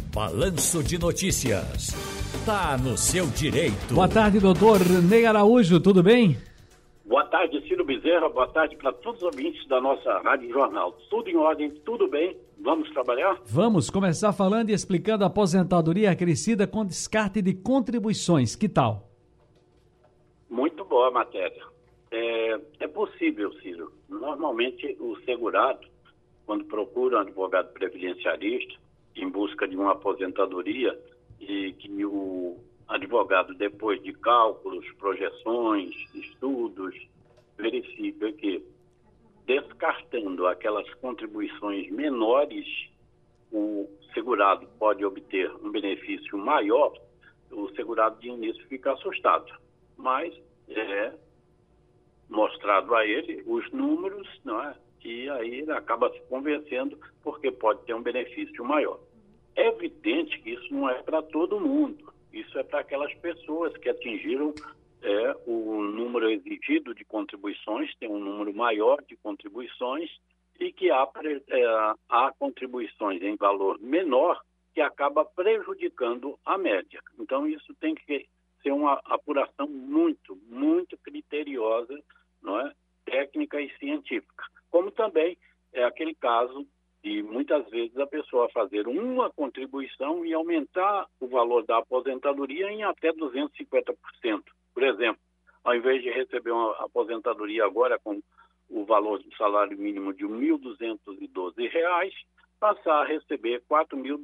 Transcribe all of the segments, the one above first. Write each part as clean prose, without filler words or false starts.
Balanço de Notícias. Tá no seu direito. Boa tarde, doutor Ney Araújo, tudo bem? Boa tarde, Ciro Bezerra. Boa tarde para todos os ouvintes da nossa Rádio Jornal. Tudo em ordem, tudo bem? Vamos trabalhar? Vamos começar falando e explicando a aposentadoria acrescida com descarte de contribuições. Que tal? Muito boa a matéria. É possível, Ciro. Normalmente o segurado, quando procura um advogado previdenciarista em busca de uma aposentadoria, e que o advogado, depois de cálculos, projeções, estudos, verifica que, descartando aquelas contribuições menores, o segurado pode obter um benefício maior, o segurado de início fica assustado. Mas é mostrado a ele os números, não é? E aí ele acaba se convencendo porque pode ter um benefício maior. É evidente que isso não é para todo mundo. Isso é para aquelas pessoas que atingiram o número exigido de contribuições, tem um número maior de contribuições e que há contribuições em valor menor que acaba prejudicando a média. Então isso tem que ser uma apuração muito, muito criteriosa, não é? Técnica e científica. Como também é aquele caso de muitas vezes a pessoa fazer uma contribuição e aumentar o valor da aposentadoria em até 250%. Por exemplo, ao invés de receber uma aposentadoria agora com o valor do salário mínimo de R$ 1.212, passar a receber R$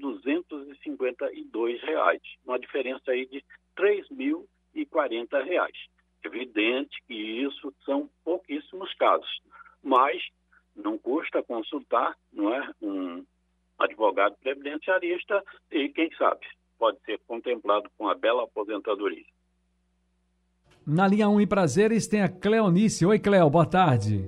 4.252, uma diferença aí de R$ 3.040. Evidente que isso são pouquíssimos casos, mas não custa consultar, não é, um advogado previdenciarista e, quem sabe, pode ser contemplado com a bela aposentadoria. Na linha 1 em Prazeres tem a Cleonice. Oi, Cleo, boa tarde.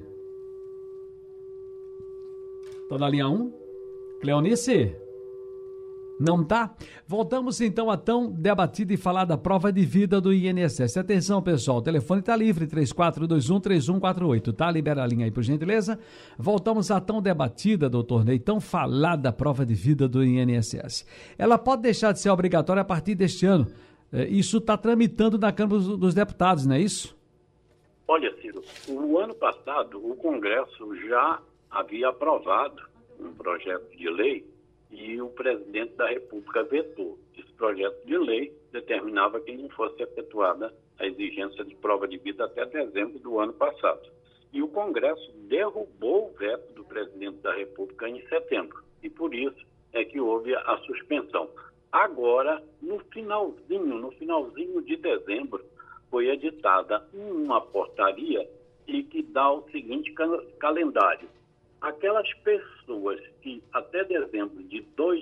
Tô na linha 1? Cleonice? Não tá? Voltamos então a tão debatida e falar da prova de vida do INSS. Atenção, pessoal, o telefone tá livre, 3421-3148, tá? Libera a linha aí, por gentileza. Voltamos a tão debatida, doutor Ney, tão falada prova de vida do INSS. Ela pode deixar de ser obrigatória a partir deste ano. Isso está tramitando na Câmara dos Deputados, não é isso? Olha, Ciro, o ano passado o Congresso já havia aprovado um projeto de lei e o presidente da República vetou. Esse projeto de lei determinava que não fosse efetuada a exigência de prova de vida até dezembro do ano passado. E o Congresso derrubou o veto do presidente da República em setembro. E por isso é que houve a suspensão. Agora, no finalzinho de dezembro, foi editada uma portaria e que dá o seguinte calendário. Aquelas pessoas que até dezembro de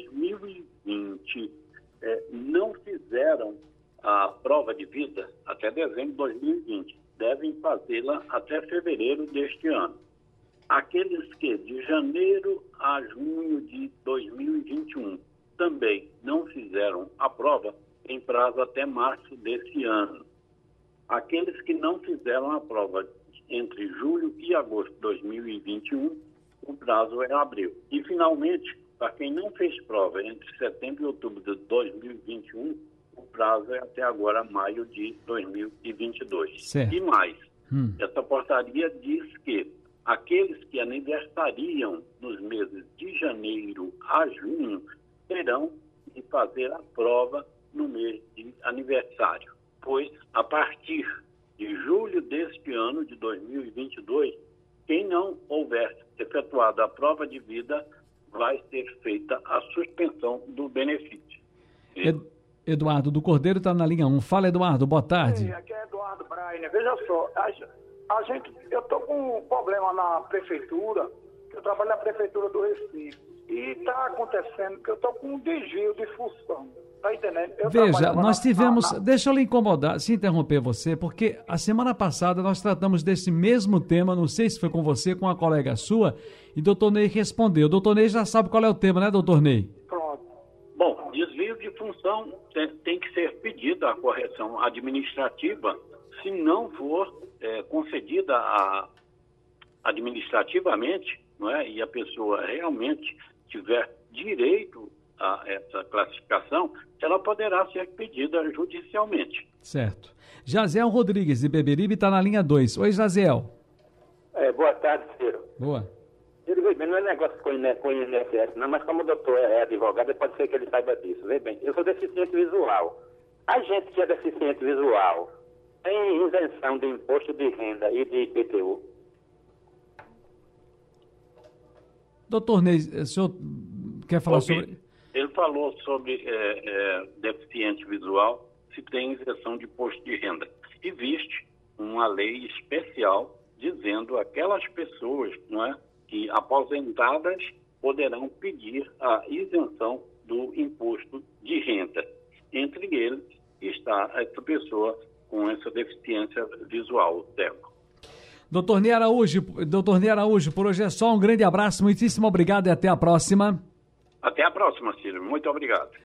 2020 não fizeram a prova de vida, até dezembro de 2020, devem fazê-la até fevereiro deste ano. Aqueles que de janeiro a junho de 2021 também não fizeram a prova, têm prazo até março desse ano. Aqueles que não fizeram a prova entre julho e agosto de 2021, o prazo é abril. E, finalmente, para quem não fez prova entre setembro e outubro de 2021, o prazo é até agora maio de 2022. Certo. E mais, essa portaria diz que aqueles que aniversariam nos meses de janeiro a junho terão de fazer a prova no mês de aniversário, pois a partir de julho deste ano de 2022, quem não houver efetuado a prova de vida vai ser feita a suspensão do benefício. Eduardo do Cordeiro está na linha 1. Fala, Eduardo, boa tarde. Aqui é Eduardo Brainer. Veja só, eu estou com um problema na prefeitura, eu trabalho na prefeitura do Recife, e está acontecendo que eu estou com um desvio de função. Tá entendendo? Veja, nós tivemos... Deixa eu lhe incomodar, se interromper você, porque a semana passada nós tratamos desse mesmo tema, não sei se foi com você, com uma colega sua, e doutor Ney respondeu. Doutor Ney já sabe qual é o tema, né, doutor Ney? Pronto. Bom, desvio de função tem que ser pedida a correção administrativa, se não for concedida administrativamente, não é? E a pessoa realmente tiver direito a essa classificação, ela poderá ser pedida judicialmente. Certo. Jaziel Rodrigues, de Beberibe, está na linha 2. Oi, Jaziel. Boa tarde, Ciro. Boa. Ciro, vê bem, não é negócio com o INSS, não, mas como o doutor é advogado, pode ser que ele saiba disso. Vê bem, eu sou deficiente visual. A gente que é deficiente visual tem isenção de imposto de renda e de IPTU? Doutor Ney, o senhor quer falar sobre... Ele falou sobre deficiente visual, se tem isenção de imposto de renda. Existe uma lei especial dizendo aquelas pessoas, não é, que aposentadas poderão pedir a isenção do imposto de renda. Entre eles está essa pessoa com essa deficiência visual, cego. Doutor Ney Araújo, por hoje é só. Um grande abraço, muitíssimo obrigado e até a próxima. Até a próxima, Cílio. Muito obrigado.